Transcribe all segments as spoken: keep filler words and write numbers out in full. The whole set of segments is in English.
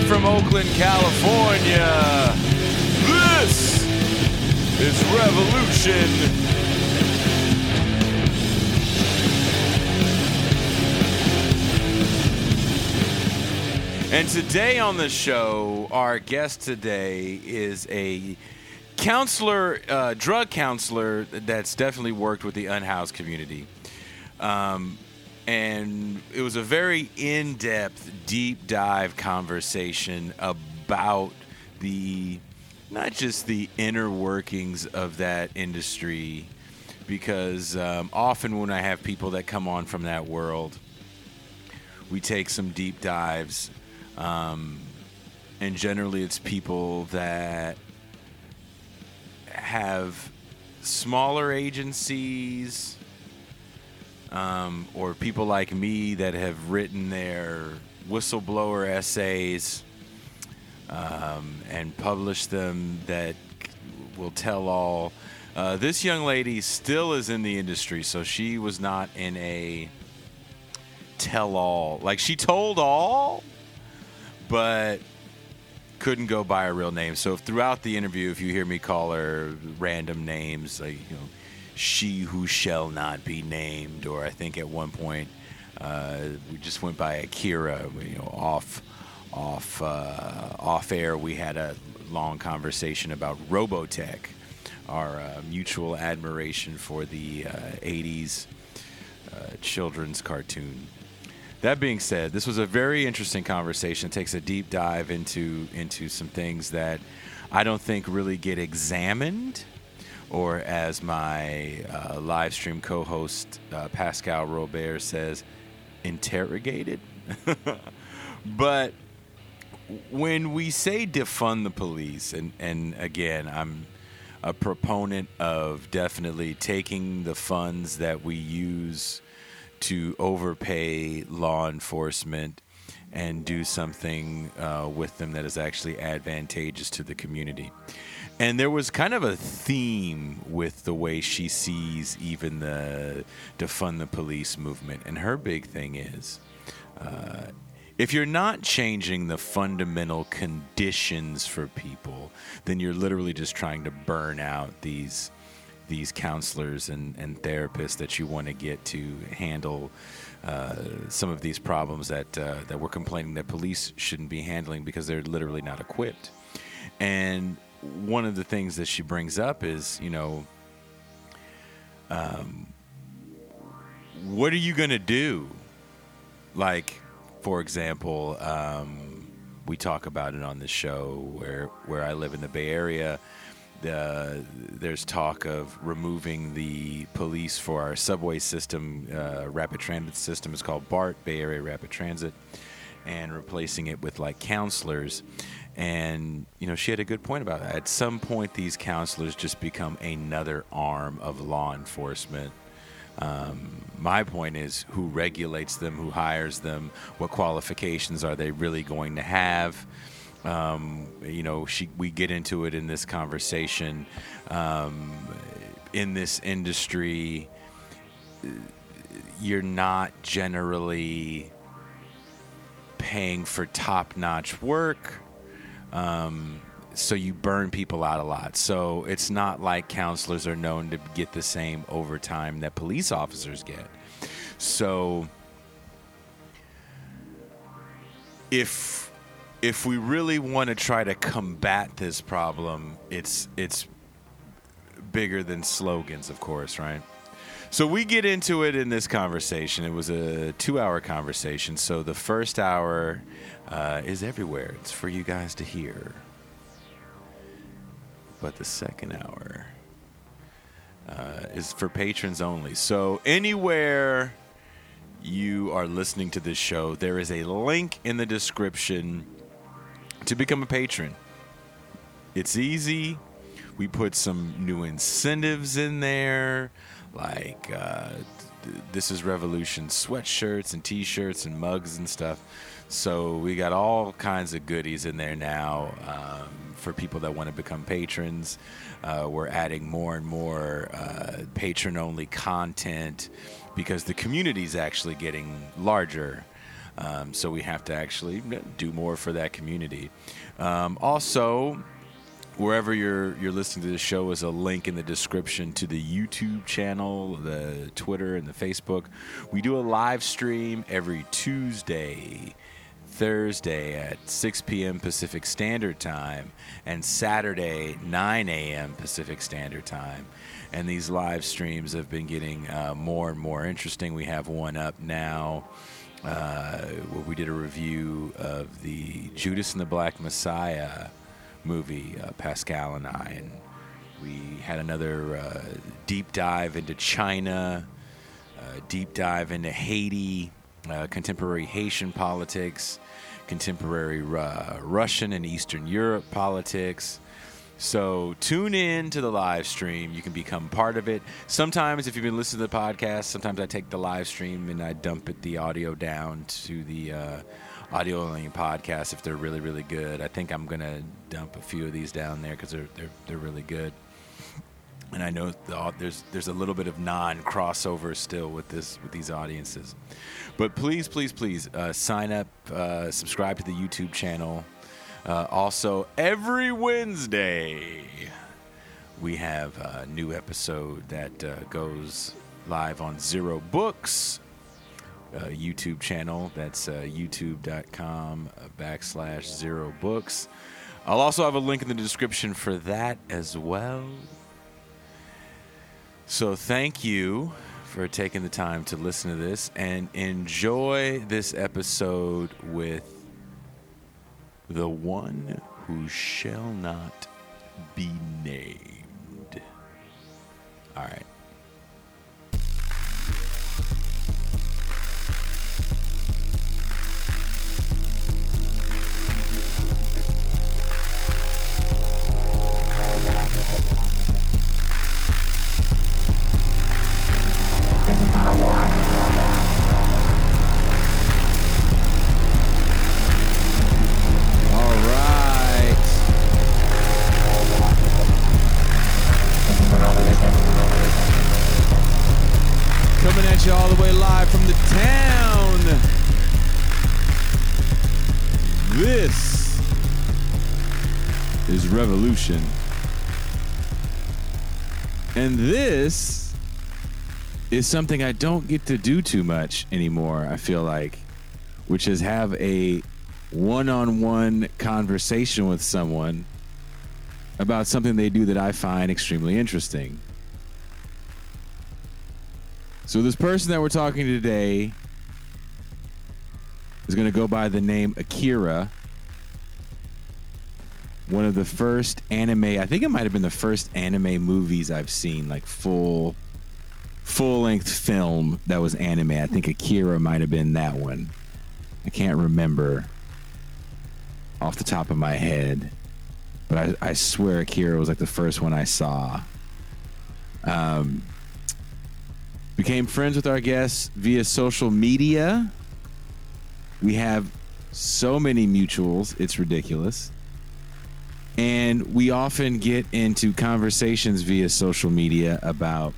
from Oakland, California, this is Revolution. And today on the show, our guest today is a counselor, uh, drug counselor that's definitely worked with the unhoused community. Um, and it was a very in-depth, deep dive conversation about the, not just the inner workings of that industry, because um, often when I have people that come on from that world, we take some deep dives, um, and generally it's people that have smaller agencies, um, or people like me that have written their whistleblower essays um, and published them that will tell all. Uh, this young lady still is in the industry, so she was not in a tell all. Like, she told all, but couldn't go by a real name. So if throughout the interview, if you hear me call her random names, like, you know, she who shall not be named, or I think at one point uh, we just went by Akira. You know, off, off, uh, off air, we had a long conversation about Robotech, our uh, mutual admiration for the uh, eighties uh, children's cartoon. That being said, this was a very interesting conversation. It takes a deep dive into into some things that I don't think really get examined, or as my uh, live stream co-host uh, Pascal Robert says, interrogated. But when we say defund the police, and, and again, I'm a proponent of definitely taking the funds that we use to overpay law enforcement and do something uh, with them that is actually advantageous to the community. And there was kind of a theme with the way she sees even the defund the police movement. And her big thing is, uh, if you're not changing the fundamental conditions for people, then you're literally just trying to burn out these these counselors and, and therapists that you want to get to handle uh, some of these problems that uh, that we're complaining that police shouldn't be handling because they're literally not equipped. And one of the things that she brings up is, you know, um, what are you going to do? Like, for example, um, we talk about it on this show where, where I live in the Bay Area. Uh, there's talk of removing the police for our subway system, uh, rapid transit system. It's called BART, Bay Area Rapid Transit, and replacing it with like counselors. And, you know, she had a good point about that. At some point, these counselors just become another arm of law enforcement. Um, my point is, who regulates them, who hires them, what qualifications are they really going to have? Um, you know, she, we get into it in this conversation. Um, in this industry, you're not generally paying for top-notch work. Um, so you burn people out a lot. So it's not like counselors are known to get the same overtime that police officers get. So if if we really want to try to combat this problem, it's it's bigger than slogans, of course, right? So we get into it in this conversation. It was a two-hour conversation. So the first hour uh, is everywhere. It's for you guys to hear. But the second hour uh, is for patrons only. So anywhere you are listening to this show, there is a link in the description to become a patron. It's easy. We put some new incentives in there, like uh, This is Revolution sweatshirts and T-shirts and mugs and stuff. So we got all kinds of goodies in there now um, for people that want to become patrons. Uh, we're adding more and more uh, patron-only content because the community is actually getting larger. Um, so we have to actually do more for that community. Um, also, wherever you're you're listening to the show is a link in the description to the YouTube channel, the Twitter, and the Facebook. We do a live stream every Tuesday, Thursday at six p.m. Pacific Standard Time, and Saturday, nine a.m. Pacific Standard Time. And these live streams have been getting uh, more and more interesting. We have one up now. Uh, where we did a review of the Judas and the Black Messiah movie, uh, Pascal and I, and we had another uh, deep dive into China, uh, deep dive into Haiti, uh, contemporary Haitian politics, contemporary uh, Russian and Eastern Europe politics. So tune in to the live stream. You can become part of it. Sometimes, if you've been listening to the podcast, sometimes I take the live stream and I dump it, the audio down to the uh, audio only podcast if they're really, really good. I think I'm going to dump a few of these down there because they're, they're, they're really good. And I know the, there's there's a little bit of non-crossover still with this with these audiences. But please, please, please uh, sign up, uh, subscribe to the YouTube channel. Uh, also, every Wednesday, we have a new episode that uh, goes live on Zero Books uh, YouTube channel. That's uh, youtube.com backslash Zero Books. I'll also have a link in the description for that as well. So thank you for taking the time to listen to this and enjoy this episode with the one who shall not be named. All right. All the way live from the town. This is Revolution. And this is something I don't get to do too much anymore, I feel like, which is have a one-on-one conversation with someone about something they do that I find extremely interesting. So this person that we're talking to today is going to go by the name Akira. One of the first anime, I think it might have been the first anime movies I've seen, like full, full-length film that was anime. I think Akira might have been that one. I can't remember off the top of my head, but I, I swear Akira was like the first one I saw. Um... Became friends with our guests via social media. We have so many mutuals, it's ridiculous. And we often get into conversations via social media about,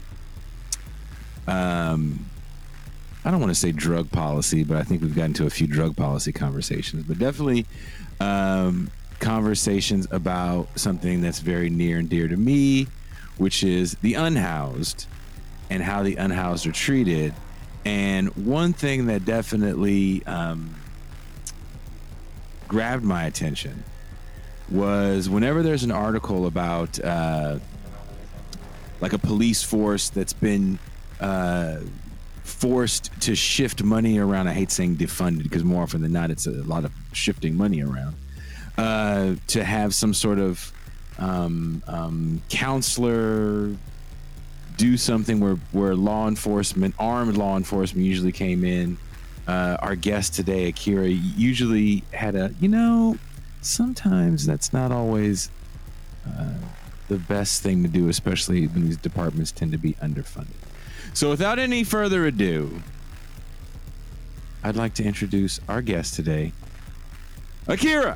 um, I don't want to say drug policy, but I think we've gotten to a few drug policy conversations, but definitely um, conversations about something that's very near and dear to me, which is the unhoused. And how the unhoused are treated. And one thing that definitely um, grabbed my attention was whenever there's an article about uh, like a police force that's been uh, forced to shift money around. I hate saying defunded because more often than not, it's a lot of shifting money around. Uh, to have some sort of um, um, counselor do something where, where law enforcement, armed law enforcement usually came in. Uh, our guest today, Akira, usually had a, you know, sometimes that's not always uh, the best thing to do, especially when these departments tend to be underfunded. So without any further ado, I'd like to introduce our guest today, Akira.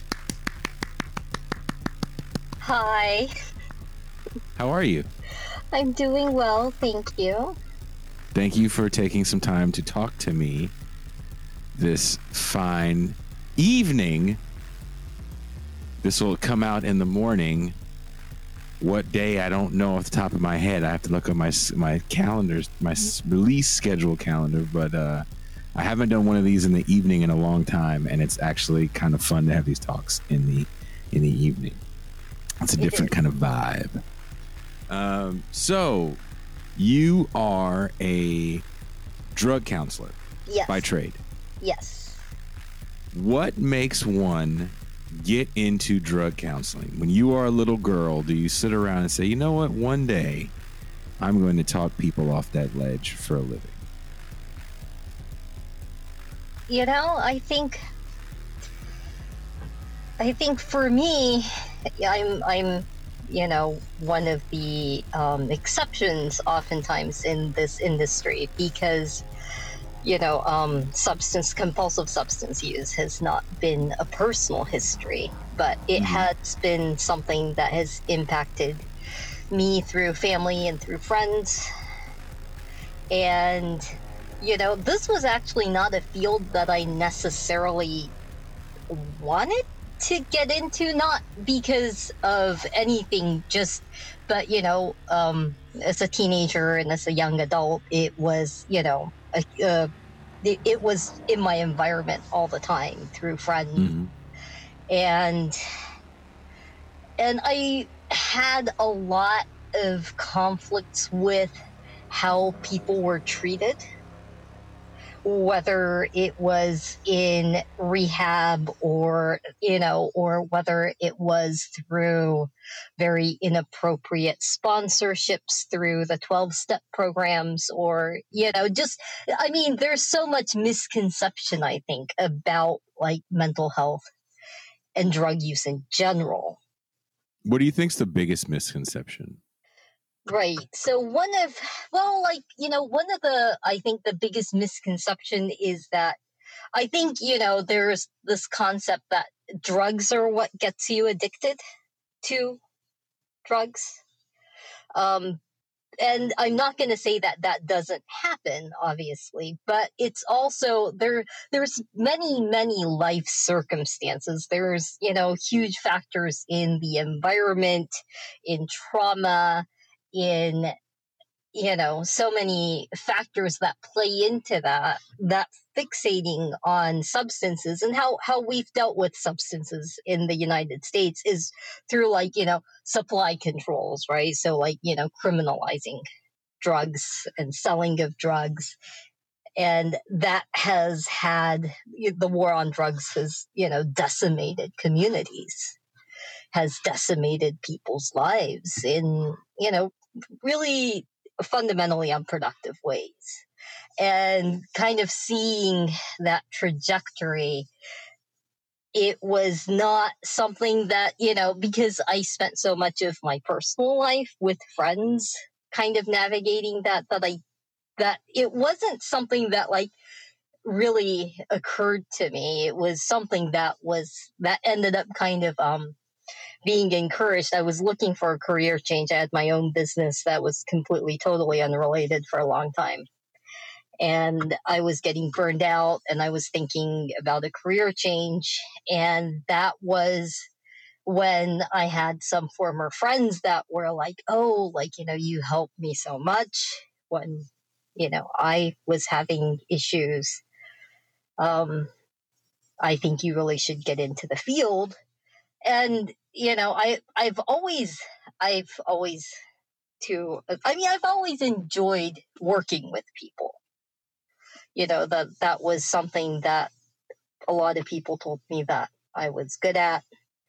Hi. How are you? I'm doing well, thank you. Thank you for taking some time to talk to me. this fine evening. This will come out in the morning. What day, I don't know off the top of my head. I have to look at my my calendars, my release schedule calendar. But uh, I haven't done one of these in the evening in a long time, and it's actually kind of fun to have these talks in the in the evening. It's a different kind of vibe. Um, so, you are a drug counselor Yes. by trade. Yes. What makes one get into drug counseling? When you are a little girl, do you sit around and say, you know what, one day I'm going to talk people off that ledge for a living? You know, I think I think for me, I'm I'm you know one of the um, exceptions oftentimes in this industry because you know um, substance compulsive substance use has not been a personal history, but it Mhm. has been something that has impacted me through family and through friends. And you know this was actually not a field that I necessarily wanted to get into, not because of anything, just but you know um as a teenager and as a young adult, it was you know a, uh, it, it was in my environment all the time through friends. Mhm. and and I had a lot of conflicts with how people were treated, whether it was in rehab or you know or whether it was through very inappropriate sponsorships through the twelve step programs, or you know just I mean there's so much misconception, I think, about like mental health and drug use in general. What do you think's the biggest misconception? Right. So one of, well, like, you know, one of the, I think the biggest misconception is that I think, you know, there's this concept that drugs are what gets you addicted to drugs. Um, and I'm not going to say that that doesn't happen, obviously, but it's also there. There's many, many life circumstances. There's, you know, huge factors in the environment, in trauma, in you know so many factors that play into that that fixating on substances, and how how we've dealt with substances in the United States is through like you know supply controls, right? So like you know criminalizing drugs and selling of drugs, and that has had the war on drugs has you know decimated communities, has decimated people's lives in you know really fundamentally unproductive ways. And kind of seeing that trajectory, it was not something that, you know, because I spent so much of my personal life with friends kind of navigating that, that I, that it wasn't something that like really occurred to me. It was something that was, that ended up kind of, um, being encouraged. I was looking for a career change. I had my own business that was completely, totally unrelated for a long time. And I was getting burned out and I was thinking about a career change. And that was when I had some former friends that were like, oh, like, you know, you helped me so much when, you know, I was having issues. Um, I think you really should get into the field. And you know i i've always i've always to I mean I've always enjoyed working with people. You know that that was something that a lot of people told me that I was good at.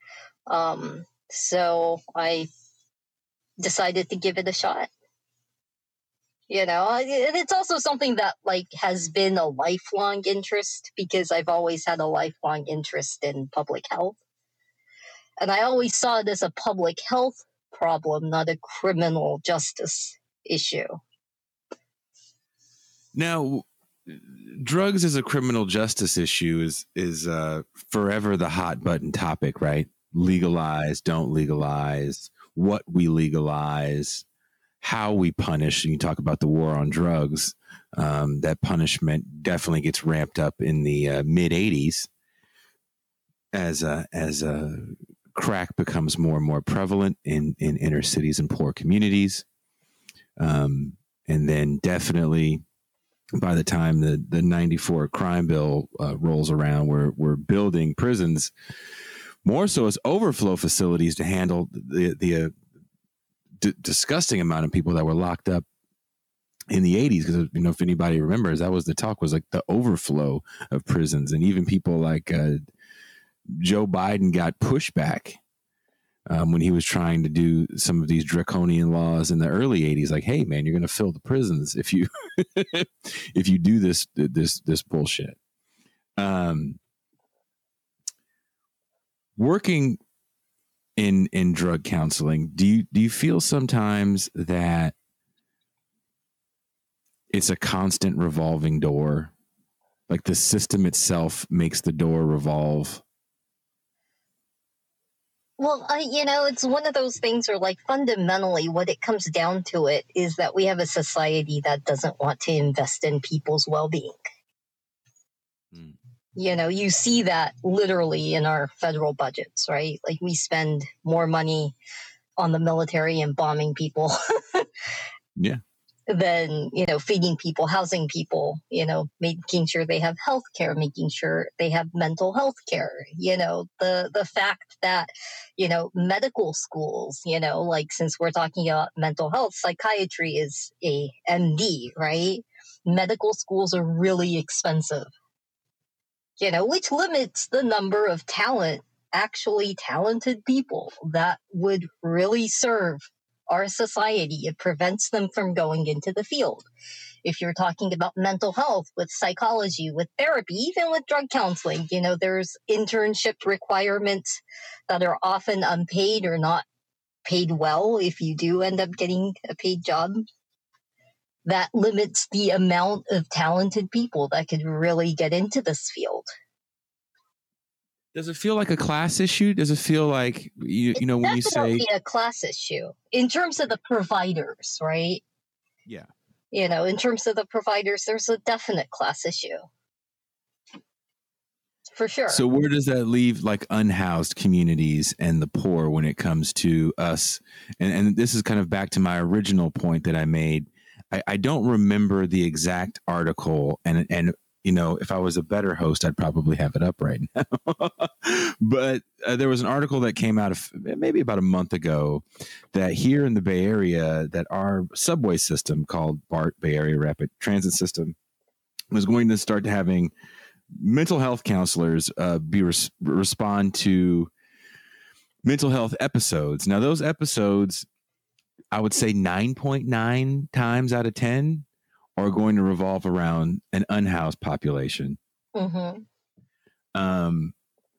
Um so I decided to give it a shot. You know and it's also something that like has been a lifelong interest, because I've always had a lifelong interest in public health. And I always saw it as a public health problem, not a criminal justice issue. Now, drugs as a criminal justice issue is is uh, forever the hot button topic, right? Legalize, don't legalize, what we legalize, how we punish. And you talk about the war on drugs. Um, that punishment definitely gets ramped up in the uh, mid eighties as uh, as uh, crack becomes more and more prevalent in, in inner cities and poor communities. Um, and then definitely by the time the, the ninety-four crime bill uh, rolls around, we're, we're building prisons more so as overflow facilities to handle the, the uh, d- disgusting amount of people that were locked up in the eighties. Because, you know, if anybody remembers, that was the talk, was like the overflow of prisons. And even people like uh, Joe Biden got pushback um, when he was trying to do some of these draconian laws in the early eighties. Like, hey, man, you're going to fill the prisons if you if you do this this this bullshit. Um, working in in drug counseling, do you do you feel sometimes that it's a constant revolving door? Like the system itself makes the door revolve? Well, I, you know, it's one of those things where, like, fundamentally, what it comes down to it is that we have a society that doesn't want to invest in people's well-being. Mm. You know, you see that literally in our federal budgets, right? Like, we spend more money on the military and bombing people. Yeah. Than, you know, feeding people, housing people, you know, making sure they have health care, making sure they have mental health care. You know, the the fact that, you know, medical schools, you know, like, since we're talking about mental health, psychiatry is a M D, right? Medical schools are really expensive, you know, which limits the number of talent, actually talented people that would really serve our society. It prevents them from going into the field. If you're talking about mental health, with psychology, with therapy, even with drug counseling, you know, there's internship requirements that are often unpaid or not paid well if you do end up getting a paid job. That limits the amount of talented people that could really get into this field. Does it feel like a class issue? Does it feel like, you, you know, when you say... It's definitely a class issue in terms of the providers, right? Yeah. You know, in terms of the providers, there's a definite class issue. For sure. So where does that leave, like, unhoused communities and the poor when it comes to us? And, and this is kind of back to my original point that I made. I, I don't remember the exact article, and and you know, if I was a better host, I'd probably have it up right now. But uh, there was an article that came out of maybe about a month ago that here in the Bay Area, that our subway system called BART, Bay Area Rapid Transit System, was going to start having mental health counselors uh, be res- respond to mental health episodes. Now, those episodes, I would say nine point nine times out of ten are going to revolve around an unhoused population. Mm-hmm. Um,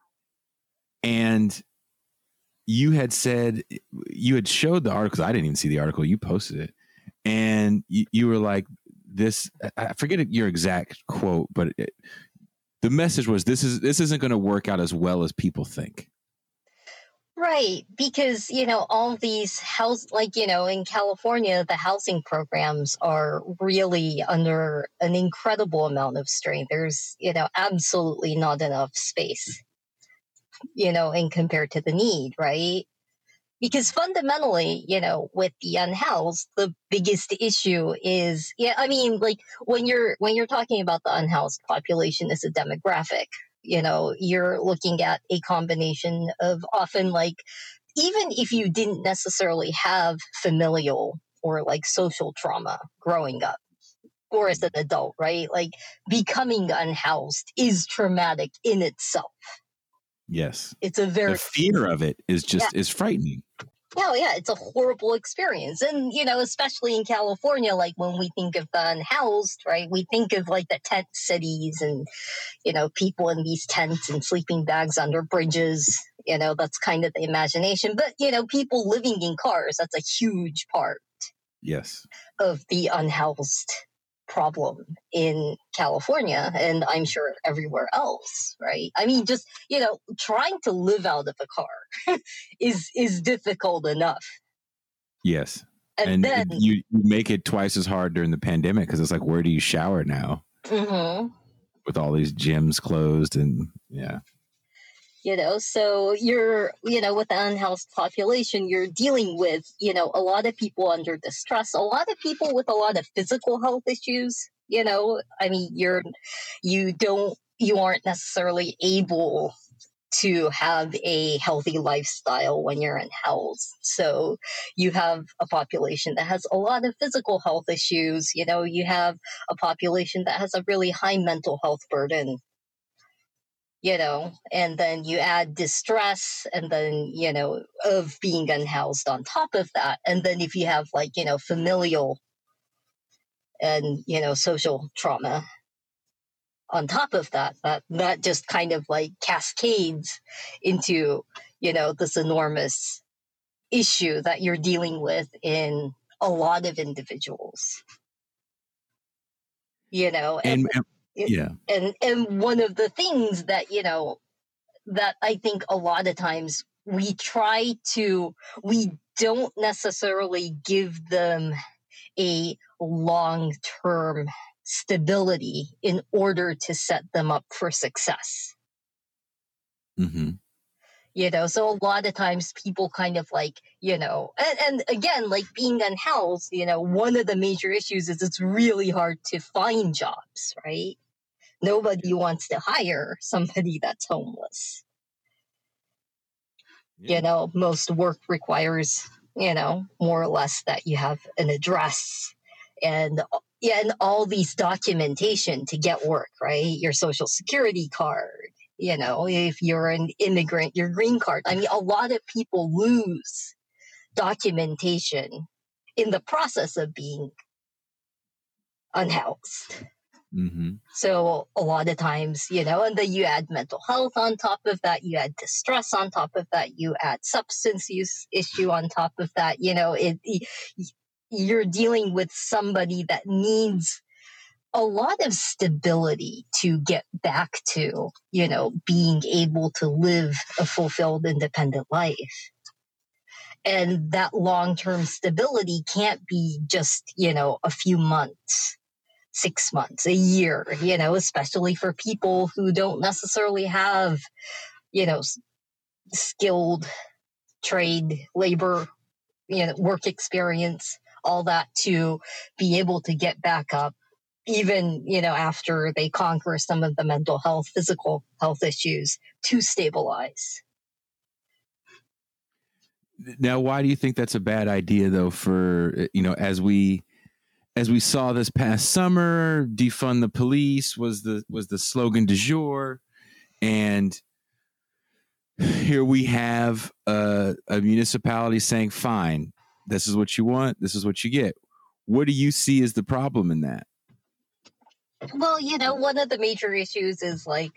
and you had said, you had showed the article. I didn't even see the article. You posted it. And you, you were like, this, I forget your exact quote, but it, the message was, this is, this isn't going to work out as well as people think. Right, because, you know, all these house, like, you know, in California, the housing programs are really under an incredible amount of strain. There's, you know, absolutely not enough space, you know, in compared to the need, right? Because fundamentally, you know, with the unhoused, the biggest issue is, yeah, I mean, like, when you're when you're talking about the unhoused population as a demographic, you know, you're looking at a combination of often, like, even if you didn't necessarily have familial or like social trauma growing up or as an adult, right? Like, becoming unhoused is traumatic in itself. Yes. It's a very... The fear of it is just, yeah. is frightening. Oh, yeah, it's a horrible experience. And, you know, especially in California, like, when we think of the unhoused, right, we think of, like, the tent cities and, you know, people in these tents and sleeping bags under bridges. You know, that's kind of the imagination. But, you know, people living in cars, that's a huge part. Yes. Of the unhoused problem in California, and I'm sure everywhere else, right? I mean, just, you know, trying to live out of a car is is difficult enough. Yes. And, and then you, you make it twice as hard during the pandemic because it's like, where do you shower now? Mm-hmm. With all these gyms closed and yeah. You know, so you're, you know, with the unhoused population, you're dealing with, you know, a lot of people under distress, a lot of people with a lot of physical health issues. You know, I mean, you're, you don't, you aren't necessarily able to have a healthy lifestyle when you're unhoused. So you have a population that has a lot of physical health issues. You know, you have a population that has a really high mental health burden. You know, and then you add distress and then, you know, of being unhoused on top of that. And then if you have like, you know, familial and, you know, social trauma on top of that, that, that just kind of like cascades into, you know, this enormous issue that you're dealing with in a lot of individuals. You know, and, and yeah. And, and one of the things that, you know, that I think a lot of times we try to, we don't necessarily give them a long-term stability in order to set them up for success. Mm-hmm. You know, so a lot of times people kind of like, you know, and, and again, like being unhoused, you know, one of the major issues is it's really hard to find jobs, right? Nobody wants to hire somebody that's homeless. Yeah. You know, most work requires, you know, more or less that you have an address and yeah, and all these documentation to get work, right? Your social security card, you know, if you're an immigrant, your green card. I mean, a lot of people lose documentation in the process of being unhoused. Mm-hmm. So a lot of times, you know, and then you add mental health on top of that, you add distress on top of that, you add substance use issue on top of that, you know, it, it you're dealing with somebody that needs a lot of stability to get back to, you know, being able to live a fulfilled, independent life. And that long-term stability can't be just, you know, a few months. Six months, a year, you know, especially for people who don't necessarily have, you know, skilled trade, labor, you know, work experience, all that to be able to get back up, even, you know, after they conquer some of the mental health, physical health issues to stabilize. Now, why do you think that's a bad idea, though, for, you know, as we As we saw this past summer, defund the police was the was the slogan du jour, and here we have a, a municipality saying, "Fine, this is what you want, this is what you get." What do you see as the problem in that? Well, you know, one of the major issues is like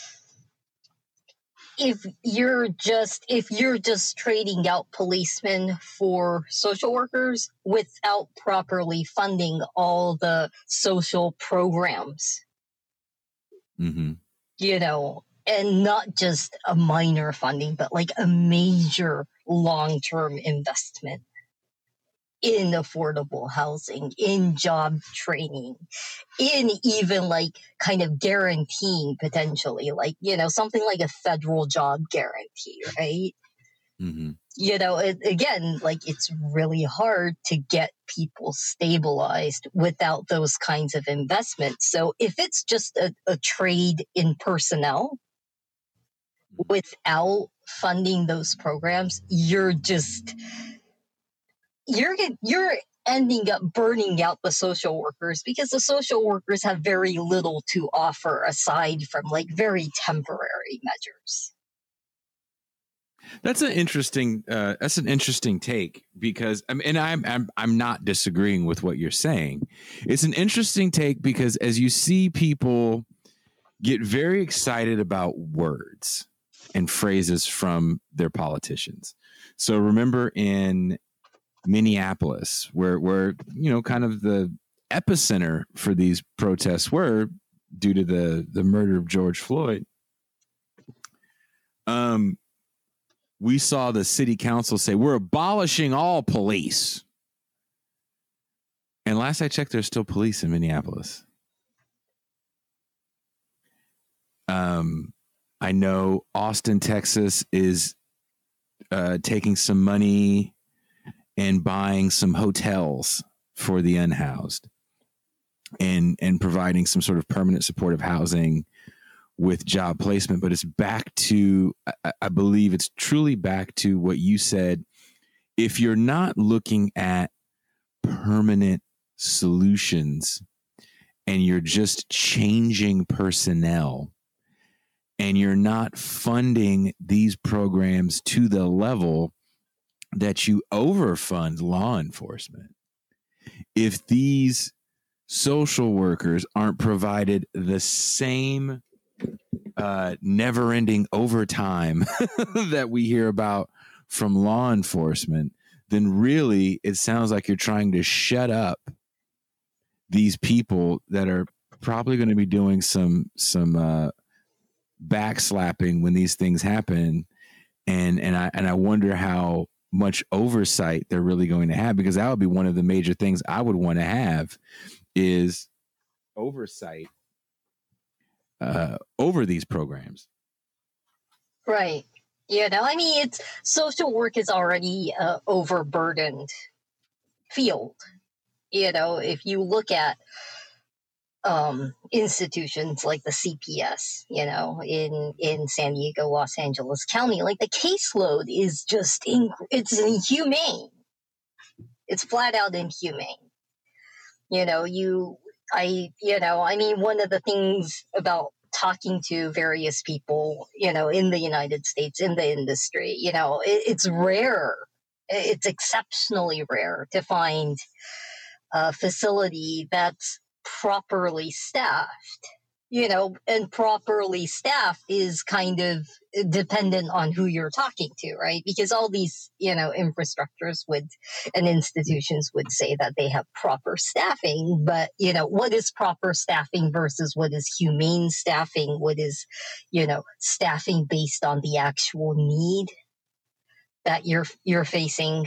if you're just if you're just trading out policemen for social workers without properly funding all the social programs, mm-hmm. you know, and not just a minor funding, but like a major long-term investment in affordable housing, in job training, in even like kind of guaranteeing potentially, like, you know, something like a federal job guarantee, right? Mm-hmm. You know, it, again, like it's really hard to get people stabilized without those kinds of investments. So if it's just a, a trade in personnel without funding those programs, you're just you're you're ending up burning out the social workers because the social workers have very little to offer aside from like very temporary measures. That's an interesting. Uh, that's an interesting take because, I mean, and I'm I'm I'm not disagreeing with what you're saying. It's an interesting take because as you see people get very excited about words and phrases from their politicians. So remember in Minneapolis, where where you know kind of the epicenter for these protests were due to the the murder of George Floyd. Um. We saw the city council say, we're abolishing all police. And last I checked, there's still police in Minneapolis. Um, I know Austin, Texas is uh, taking some money and buying some hotels for the unhoused and and providing some sort of permanent supportive housing with job placement. But it's back to, I, I believe it's truly back to what you said. If you're not looking at permanent solutions and you're just changing personnel and you're not funding these programs to the level that you overfund law enforcement, if these social workers aren't provided the same uh, never-ending overtime that we hear about from law enforcement, then really it sounds like you're trying to shut up these people that are probably going to be doing some some uh, backslapping when these things happen, and and I and I wonder how much oversight they're really going to have, because that would be one of the major things I would want to have is oversight uh, over these programs. Right. You know, I mean, it's social work is already a overburdened field. You know, if you look at um, institutions like the C P S, you know, in in San Diego, Los Angeles County, like the caseload is just in, it's inhumane. It's flat out inhumane. You know, you, I, you know, I mean, one of the things about talking to various people, you know, in the United States, in the industry, you know, it, it's rare. It's exceptionally rare to find a facility that's properly staffed, you know, and properly staffed is kind of dependent on who you're talking to, right? Because all these, you know, infrastructures would and institutions would say that they have proper staffing, but, you know, what is proper staffing versus what is humane staffing? What is, you know, staffing based on the actual need that you're you're facing?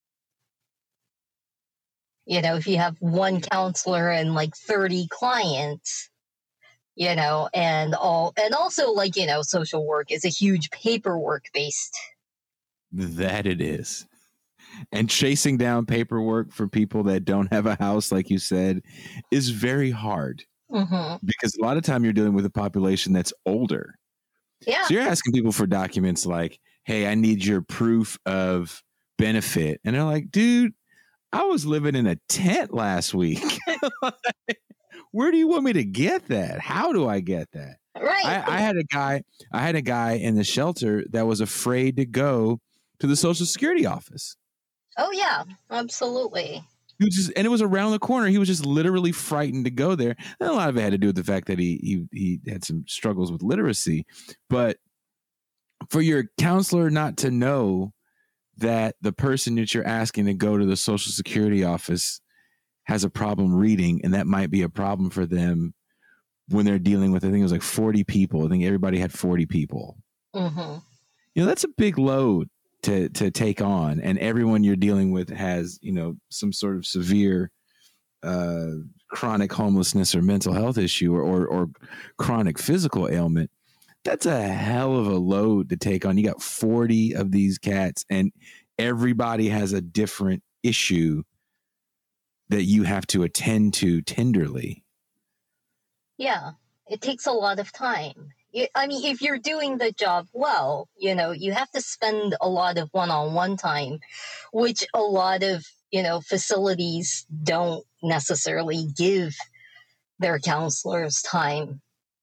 You know, if you have one counselor and like thirty clients, you know, and all, and also like, you know, social work is a huge paperwork based. That it is. And chasing down paperwork for people that don't have a house, like you said, is very hard. Mm-hmm. Because a lot of time you're dealing with a population that's older. Yeah. So you're asking people for documents like, hey, I need your proof of benefit. And they're like, dude, I was living in a tent last week. Where do you want me to get that? How do I get that? Right. I, I had a guy, I had a guy in the shelter that was afraid to go to the Social Security office. Oh yeah, absolutely. He was just, and it was around the corner. He was just literally frightened to go there. And a lot of it had to do with the fact that he he he had some struggles with literacy. But for your counselor not to know that the person that you're asking to go to the Social Security office has a problem reading, and that might be a problem for them when they're dealing with, I think it was like forty people. I think everybody had forty people. Mm-hmm. You know, that's a big load to to take on, and everyone you're dealing with has, you know, some sort of severe uh, chronic homelessness or mental health issue, or, or or chronic physical ailment. That's a hell of a load to take on. You got forty of these cats, and everybody has a different issue that you have to attend to tenderly. Yeah, it takes a lot of time. I mean, if you're doing the job well, you know, you have to spend a lot of one-on-one time, which a lot of, you know, facilities don't necessarily give their counselors time,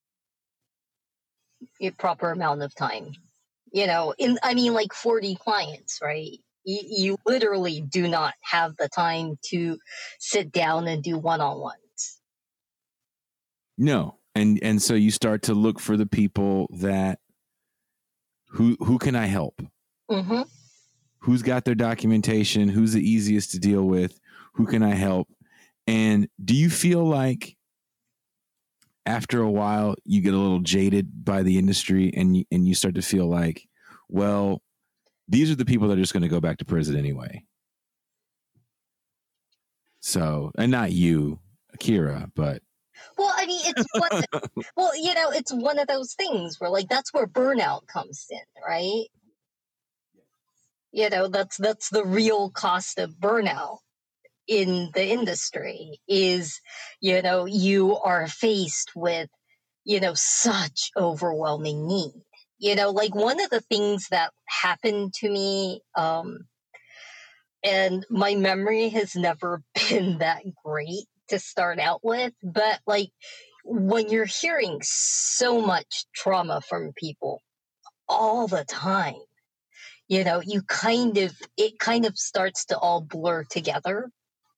a proper amount of time. You know, in I mean, like forty clients, right? You, you literally do not have the time to sit down and do one-on-ones. No. And and so you start to look for the people that who who can I help? Mm-hmm. Who's got their documentation? Who's the easiest to deal with? Who can I help? And do you feel like after a while you get a little jaded by the industry, and you, and you start to feel like, well, these are the people that are just going to go back to prison anyway? So, and not you, Akira, but. Well, I mean, it's one, well, you know, it's one of those things where like, that's where burnout comes in, right? You know, that's, that's the real cost of burnout in the industry is, you know, you are faced with, you know, such overwhelming need. You know, like one of the things that happened to me, um, and my memory has never been that great to start out with, but like when you're hearing so much trauma from people all the time, you know, you kind of, it kind of starts to all blur together.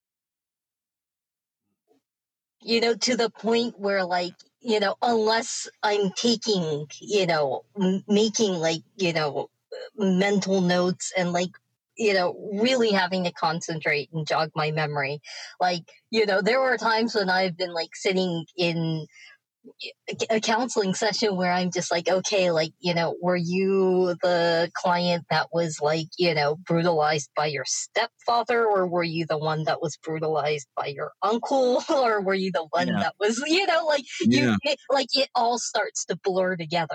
You know, to the point where like, you know, unless I'm taking, you know, m- making like, you know, mental notes and like, you know, really having to concentrate and jog my memory. Like, you know, there were times when I've been like sitting in a counseling session where I'm just like, okay, like, you know, were you the client that was like, you know, brutalized by your stepfather, or were you the one that was brutalized by your uncle, or were you the one Yeah. that was, you know, like Yeah. you, like it all starts to blur together.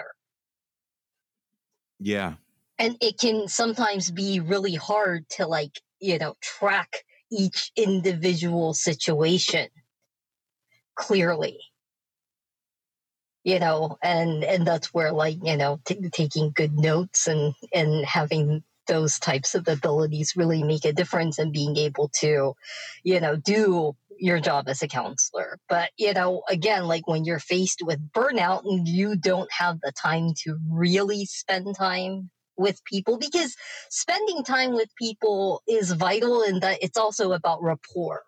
Yeah. And it can sometimes be really hard to like, you know, track each individual situation clearly. You know, and and that's where like, you know, t- taking good notes and and having those types of abilities really make a difference in being able to, you know, do your job as a counselor. But, you know, again, like when you're faced with burnout and you don't have the time to really spend time with people, because spending time with people is vital in that it's also about rapport,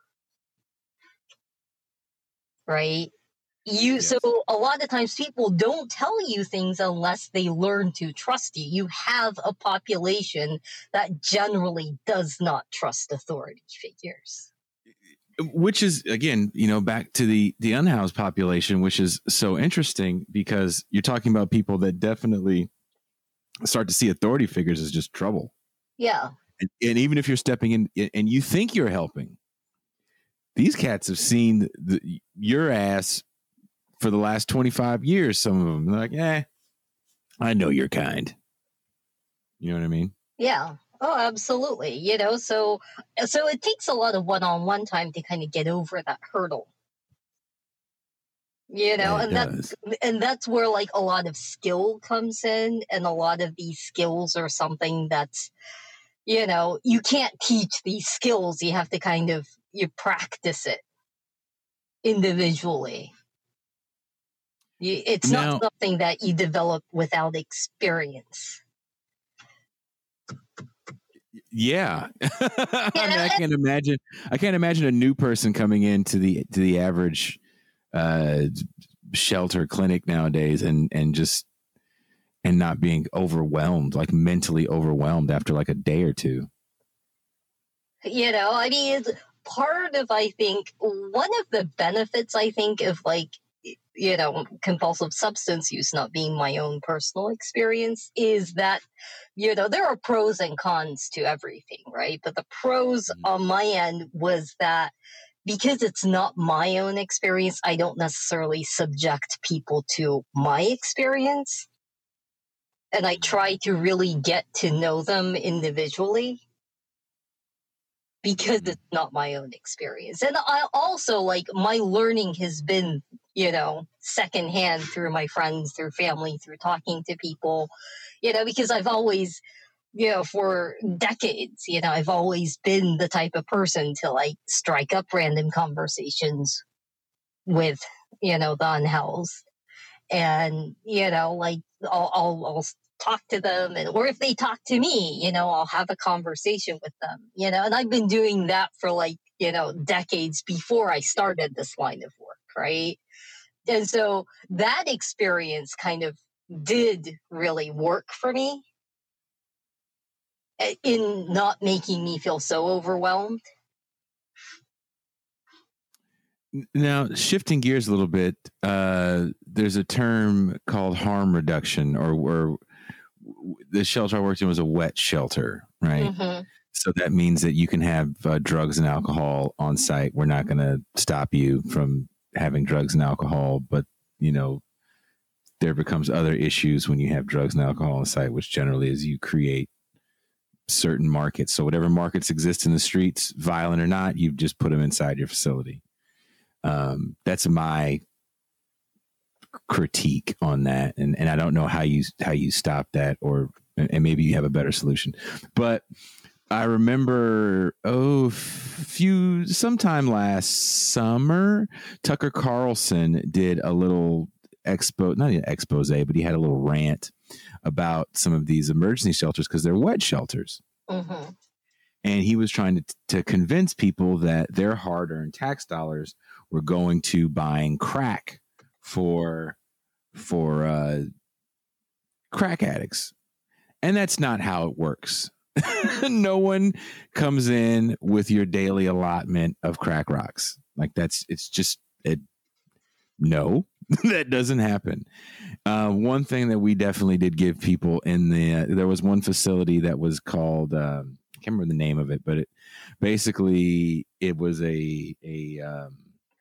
right? You Yes. so a lot of times people don't tell you things unless they learn to trust you. You have a population that generally does not trust authority figures. Which is, again, you know, back to the the unhoused population, which is so interesting because you're talking about people that definitely start to see authority figures as just trouble. Yeah. And, and even if you're stepping in and you think you're helping, these cats have seen the, your ass for the last twenty-five years. Some of them they're like, eh, I know you're kind. You know what I mean? Yeah. Oh, absolutely. You know, so so it takes a lot of one-on-one time to kind of get over that hurdle. You know, Yeah, it and that does. and that's where like a lot of skill comes in, and a lot of these skills are something that's, you know, you can't teach these skills. You have to kind of you practice it individually. You, it's not Now, something that you develop without experience. yeah. I You mean, know, I can't imagine. I can't imagine a new person coming into the to the average uh, shelter clinic nowadays and and just and not being overwhelmed, like mentally overwhelmed after like a day or two. you know, I mean, it's part of, I think, one of the benefits, I think, of like, you know, compulsive substance use not being my own personal experience is that, you know, there are pros and cons to everything, right? But the pros Mhm. on my end was that because it's not my own experience, I don't necessarily subject people to my experience. And I try to really get to know them individually because it's not my own experience. And I also, like, my learning has been, you know, secondhand through my friends, through family, through talking to people, you know, because I've always, you know, for decades, you know, I've always been the type of person to like strike up random conversations with, you know, the unhoused. And, you know, like I'll, I'll, I'll talk to them, and or if they talk to me, you know, I'll have a conversation with them, you know, and I've been doing that for like, you know, decades before I started this line of work, right? And so that experience kind of did really work for me in not making me feel so overwhelmed. Now, shifting gears a little bit, uh, there's a term called harm reduction, or, or the shelter I worked in was a wet shelter, right? Mm-hmm. So that means that you can have uh, drugs and alcohol on site. We're not going to stop you from having drugs and alcohol, but you know, there becomes other issues when you have drugs and alcohol on site, which generally is you create certain markets. So whatever markets exist in the streets, violent or not, you just put them inside your facility. Um, that's my critique on that, and and I don't know how you how you stop that, or and maybe you have a better solution. But I remember oh few sometime last summer, Tucker Carlson did a little expo, not an expose, but he had a little rant about some of these emergency shelters because they're wet shelters. Mm-hmm. And he was trying to, to convince people that their hard-earned tax dollars were going to buying crack for for uh, crack addicts. And that's not how it works. No one comes in with your daily allotment of crack rocks. Like that's, it's just, it, no, that doesn't happen. Uh, one thing that we definitely did give people in the, uh, there was one facility that was called, um, I can't remember the name of it, but it basically, it was a, a, um,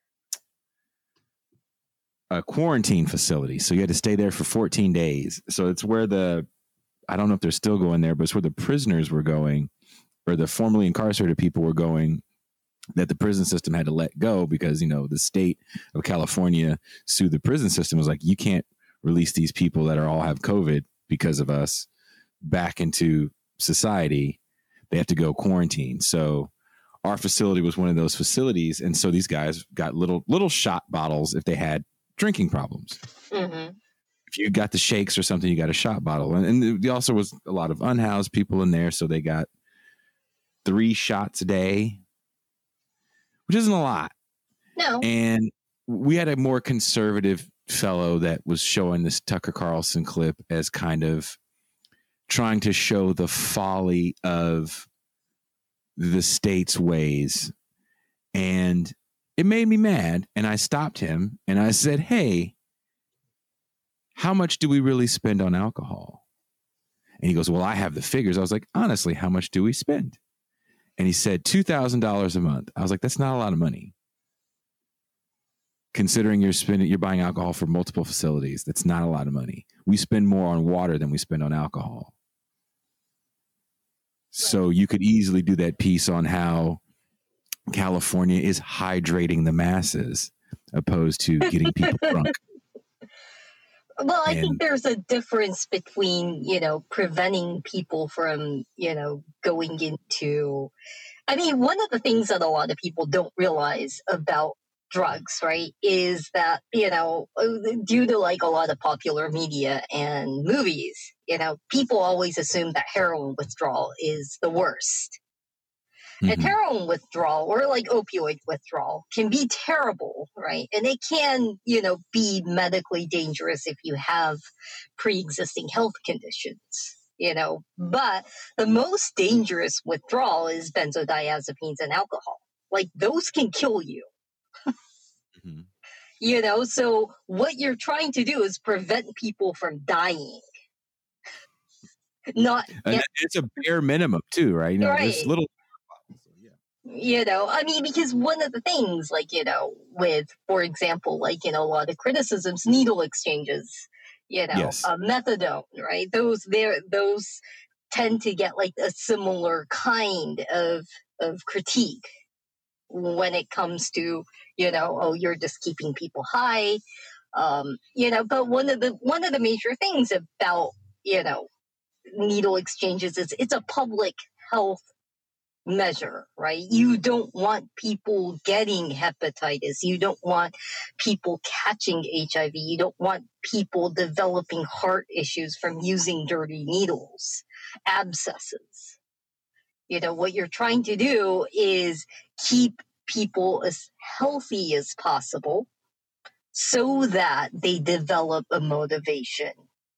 a quarantine facility. So you had to stay there for fourteen days. So it's where the, I don't know if they're still going there, but it's where the prisoners were going, or the formerly incarcerated people were going, that the prison system had to let go because, you know, the state of California sued the prison system. It was like, you can't release these people that are all have COVID because of us back into society. They have to go quarantine. So our facility was one of those facilities. And so these guys got little, little shot bottles if they had drinking problems. Mm-hmm. If you got the shakes or something, you got a shot bottle. And, and there also was a lot of unhoused people in there. So they got three shots a day, which isn't a lot. No. And we had a more conservative fellow that was showing this Tucker Carlson clip as kind of trying to show the folly of the state's ways. And it made me mad. And I stopped him and I said, hey, how much do we really spend on alcohol? And he goes, well, I have the figures. I was like, honestly, how much do we spend? And he said two thousand dollars a month. I was like, that's not a lot of money. Considering you're spending, you're buying alcohol for multiple facilities, that's not a lot of money. We spend more on water than we spend on alcohol. So you could easily do that piece on how California is hydrating the masses opposed to getting people drunk. Well, I And- think there's a difference between, you know, preventing people from, you know, going into, I mean, one of the things that a lot of people don't realize about drugs, right, is that, you know, due to like a lot of popular media and movies, you know, people always assume that heroin withdrawal is the worst. Mhm. And heroin withdrawal or like opioid withdrawal can be terrible, right? And it can, you know, be medically dangerous if you have pre-existing health conditions, you know. But the most dangerous withdrawal is benzodiazepines and alcohol. Like those can kill you. Mhm. You know, so what you're trying to do is prevent people from dying. Not And get, it's a bare minimum too, right? You know, Right. there's little. So, yeah. you know, I mean, because one of the things, like, you know, with, for example, like, you know, a lot of criticisms, needle exchanges, you know, Yes. uh, methadone, right? Those there, those tend to get like a similar kind of of critique when it comes to, you know, oh, you're just keeping people high, um, you know. But one of the one of the major things about, you know, needle exchanges is it's a public health measure, right? You don't want people getting hepatitis. You don't want people catching H I V. You don't want people developing heart issues from using dirty needles, abscesses. You know, what you're trying to do is keep people as healthy as possible so that they develop a motivation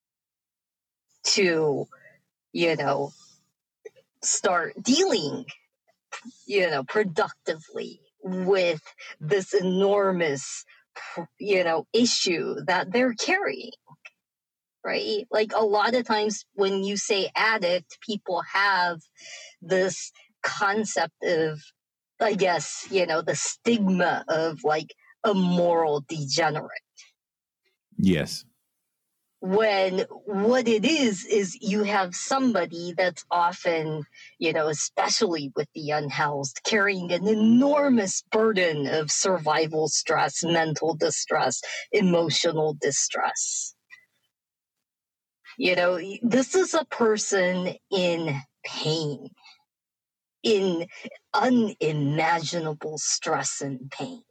to, you know, start dealing, you know, productively with this enormous, you know, issue that they're carrying. right? Like a lot of times when you say addict, people have this concept of, I guess, you know, the stigma of like a moral degenerate. Yes. When what it is, is you have somebody that's often, you know, especially with the unhoused, carrying an enormous burden of survival stress, mental distress, emotional distress. You know, this is a person in pain, in unimaginable stress and pain.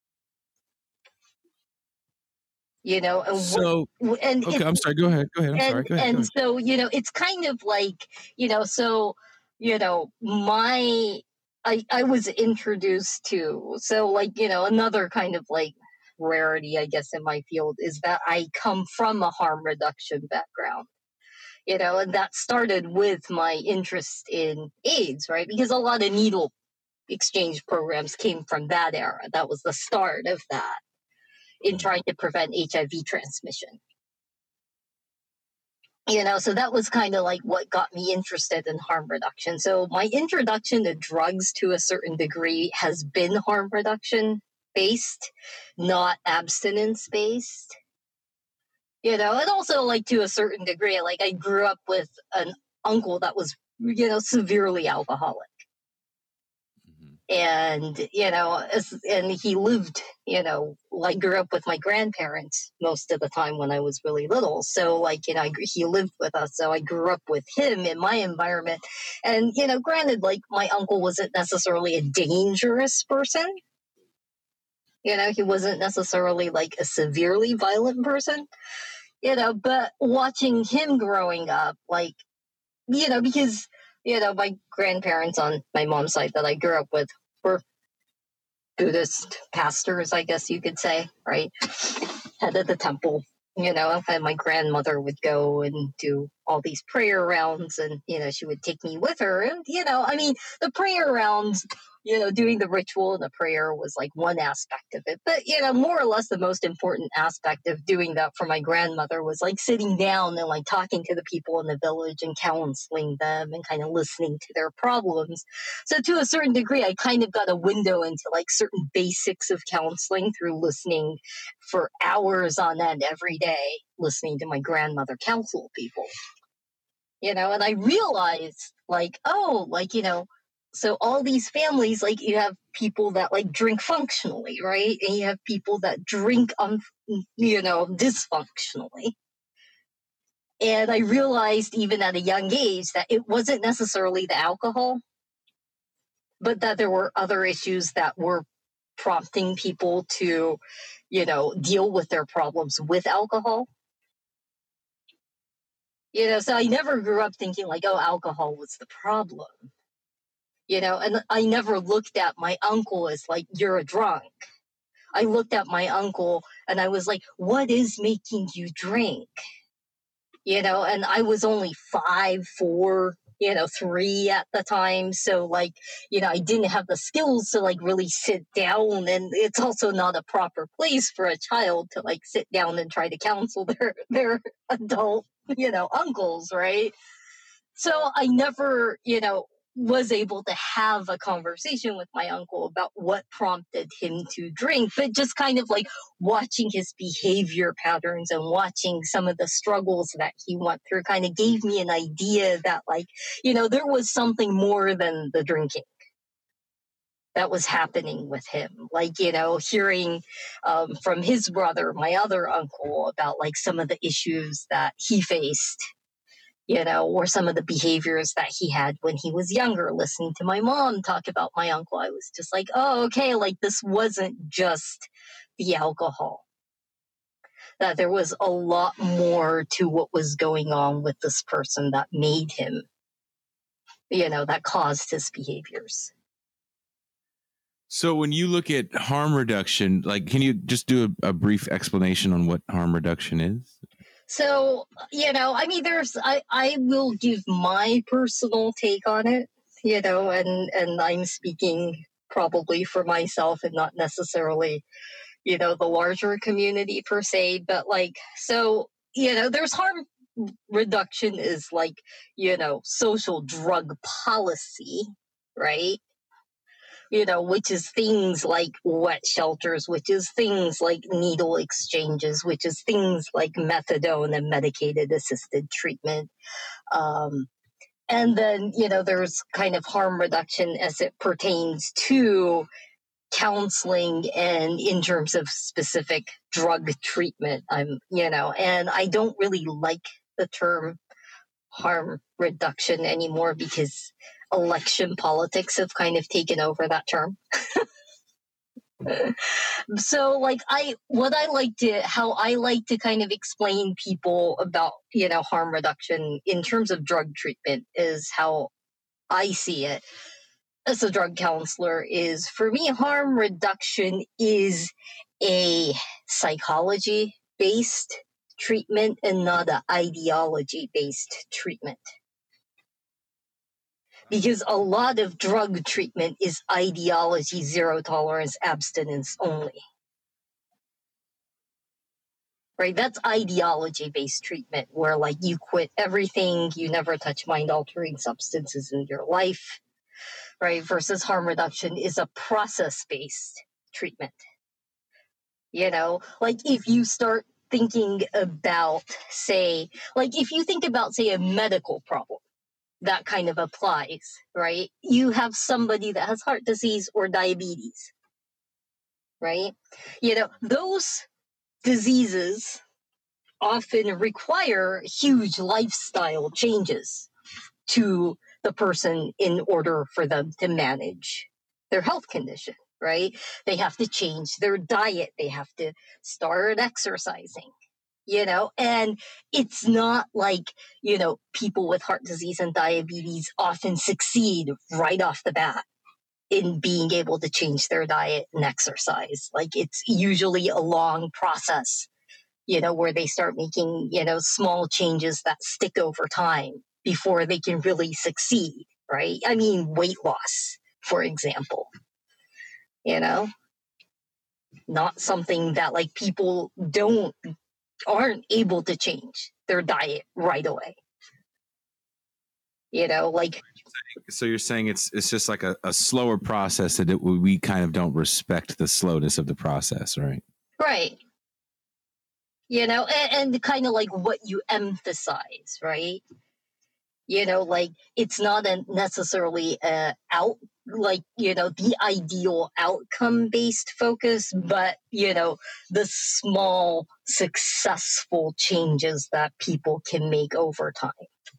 You know, and so what, and okay, I'm sorry. Go ahead. Go ahead. I'm and, sorry. Go ahead. And go ahead. so, you know, it's kind of like, you know, so, you know, my, I, I was introduced to, so like, you know, another kind of like rarity, I guess, in my field is that I come from a harm reduction background. You know, and that started with my interest in AIDS, right? Because a lot of needle exchange programs came from that era. That was the start of that in trying to prevent H I V transmission. You know, so that was kind of like what got me interested in harm reduction. So my introduction to drugs to a certain degree has been harm reduction based, not abstinence based. You know, and also like to a certain degree, like I grew up with an uncle that was, you know, severely alcoholic. And, you know, and he lived, you know, like grew up with my grandparents most of the time when I was really little. So like, you know, I, he lived with us. So I grew up with him in my environment. And, you know, granted, like my uncle wasn't necessarily a dangerous person. You know, he wasn't necessarily like a severely violent person, you know, but watching him growing up, like, you know, because, you know, my grandparents on my mom's side that I grew up with were Buddhist pastors, I guess you could say, right? Head of the temple, you know, and my grandmother would go and do all these prayer rounds and, you know, she would take me with her. And, you know, I mean, the prayer rounds, you know, doing the ritual and the prayer was like one aspect of it. But, you know, more or less the most important aspect of doing that for my grandmother was like sitting down and like talking to the people in the village and counseling them and kind of listening to their problems. So to a certain degree, I kind of got a window into like certain basics of counseling through listening for hours on end every day, listening to my grandmother counsel people. You know, and I realized like, oh, like, you know, so all these families, like you have people that like drink functionally, right? And you have people that drink, um, you know, dysfunctionally. And I realized even at a young age that it wasn't necessarily the alcohol, but that there were other issues that were prompting people to, you know, deal with their problems with alcohol. You know, so I never grew up thinking like, oh, alcohol was the problem. You know, and I never looked at my uncle as like, you're a drunk. I looked at my uncle and I was like, what is making you drink? You know, and I was only five, four, you know, three at the time. So like, you know, I didn't have the skills to like really sit down. And it's also not a proper place for a child to like sit down and try to counsel their, their adult, you know, uncles, right? So I never, you know, was able to have a conversation with my uncle about what prompted him to drink, but just kind of like watching his behavior patterns and watching some of the struggles that he went through kind of gave me an idea that like, you know, there was something more than the drinking that was happening with him. Like, you know, hearing um, from his brother, my other uncle, about like some of the issues that he faced, you know, or some of the behaviors that he had when he was younger, listening to my mom talk about my uncle. I was just like, oh, okay, like this wasn't just the alcohol. That there was a lot more to what was going on with this person that made him, you know, that caused his behaviors. So when you look at harm reduction, like, can you just do a, a brief explanation on what harm reduction is? So, you know, I mean, there's, I, I will give my personal take on it, you know, and, and I'm speaking probably for myself and not necessarily, you know, the larger community per se, but like, so you know, there's harm reduction is like, you know, social drug policy, right? You know, which is things like wet shelters, which is things like needle exchanges, which is things like methadone and medicated assisted treatment. Um, and then, you know, there's kind of harm reduction as it pertains to counseling and in terms of specific drug treatment. I'm, you know, and I don't really like the term harm reduction anymore because election politics have kind of taken over that term. So like I what I like to how I like to kind of explain people about, you know, harm reduction in terms of drug treatment is how I see it as a drug counselor is, for me, harm reduction is a psychology based treatment and not an ideology based treatment. Because a lot of drug treatment is ideology, zero tolerance, abstinence only. Right? That's ideology based treatment where like you quit everything, you never touch mind altering substances in your life. Right? Versus harm reduction is a process based treatment. You know, like if you start thinking about, say, like if you think about, say, a medical problem, that kind of applies, right? You have somebody that has heart disease or diabetes, right? You know, those diseases often require huge lifestyle changes to the person in order for them to manage their health condition, right? They have to change their diet. They have to start exercising, you know, and it's not like, you know, people with heart disease and diabetes often succeed right off the bat in being able to change their diet and exercise. Like it's usually a long process, you know, where they start making, you know, small changes that stick over time before they can really succeed, right? I mean, weight loss, for example, you know, not something that like people don't, aren't able to change their diet right away. You know, like. So you're saying it's it's just like a, a slower process that it, we kind of don't respect the slowness of the process, right? Right. You know, and, and kind of like what you emphasize, right? You know, like it's not a necessarily a out like, you know, the ideal outcome based focus, but, you know, the small successful changes that people can make over time.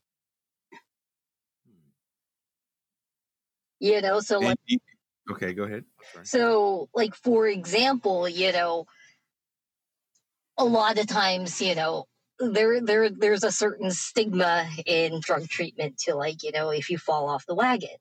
You know, so like. Okay, go ahead. So, like, for example, you know, a lot of times, you know, there there there's a certain stigma in drug treatment to like, you know, if you fall off the wagon.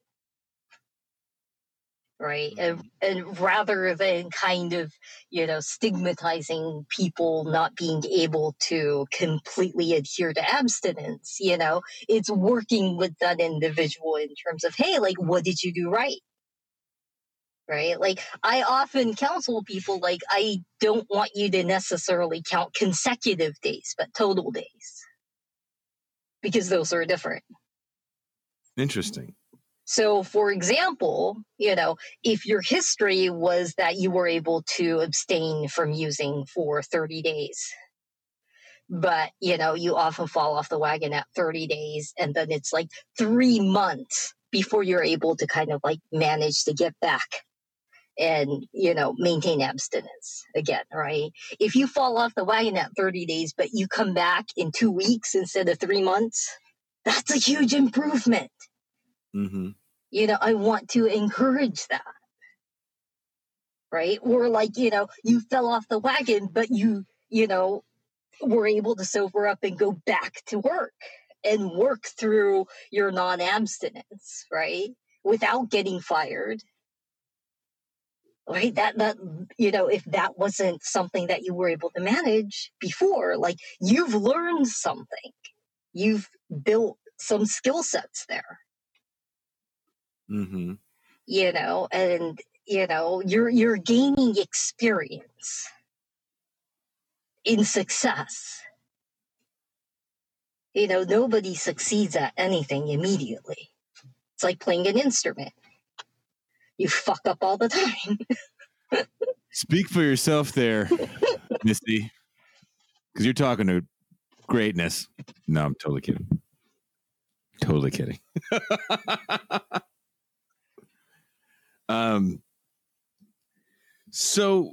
Right. And, and rather than kind of, you know, stigmatizing people not being able to completely adhere to abstinence, you know, it's working with that individual in terms of, hey, like, what did you do right? Right. Like, I often counsel people, like, I don't want you to necessarily count consecutive days, but total days, because those are different. Interesting. So, for example, you know, if your history was that you were able to abstain from using for thirty days, but, you know, you often fall off the wagon at thirty days, and then it's like three months before you're able to kind of like manage to get back and, you know, maintain abstinence again, right? If you fall off the wagon at thirty days, but you come back in two weeks instead of three months, that's a huge improvement. Mm-hmm. You know, I want to encourage that. Right? Or like, you know, you fell off the wagon, but you, you know, were able to sober up and go back to work and work through your non-abstinence, right? Without getting fired. Right? That, that, you know, if that wasn't something that you were able to manage before, like you've learned something, you've built some skill sets there. Mm-hmm. You know, and you know, you're you're gaining experience in success. You know, nobody succeeds at anything immediately. It's like playing an instrument. You fuck up all the time. Speak for yourself there, Misty. Because you're talking to greatness. No, I'm totally kidding. Totally kidding. um. So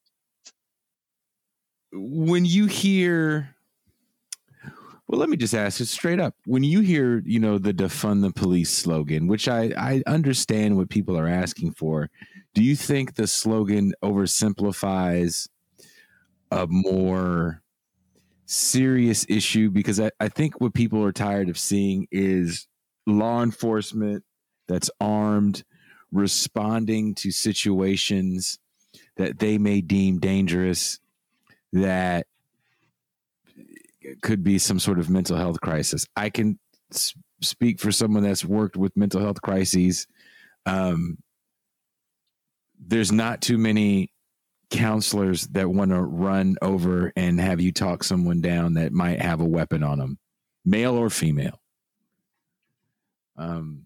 when you hear, well, let me just ask it straight up. When you hear, you know, the defund the police slogan, which I, I understand what people are asking for, do you think the slogan oversimplifies a more serious issue? Because I, I think what people are tired of seeing is law enforcement that's armed, responding to situations that they may deem dangerous, that could be some sort of mental health crisis. I can s- speak for someone that's worked with mental health crises. Um, there's not too many counselors that want to run over and have you talk someone down that might have a weapon on them, male or female. Um,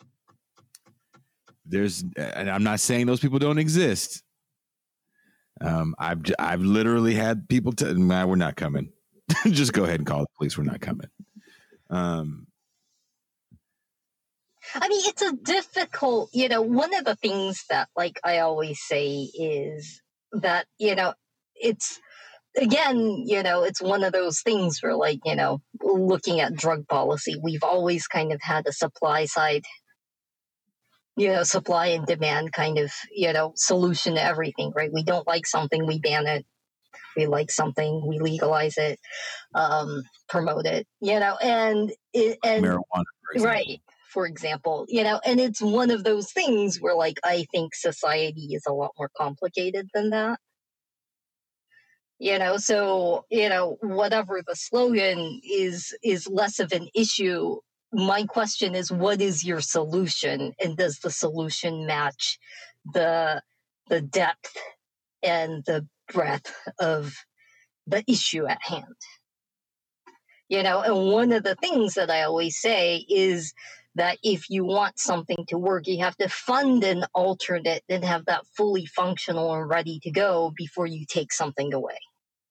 there's, and I'm not saying those people don't exist. Um, I've I've literally had people tell, nah, we're not coming. Just go ahead and call the police. We're not coming. Um, I mean, it's a difficult, you know, one of the things that, like, I always say is that, you know, it's, again, you know, it's one of those things where, like, you know, looking at drug policy, we've always kind of had a supply side, you know, supply and demand kind of, you know, solution to everything, right? We don't like something, we ban it. We like something, we legalize it, um, promote it, you know, and, it, and marijuana, for example. Right. For example, you know, and it's one of those things where, like, I think society is a lot more complicated than that. You know, so, you know, whatever the slogan is, is less of an issue. My question is, what is your solution? And does the solution match the, the depth and the breadth of the issue at hand? You know, and one of the things that I always say is that if you want something to work, you have to fund an alternate and have that fully functional and ready to go before you take something away.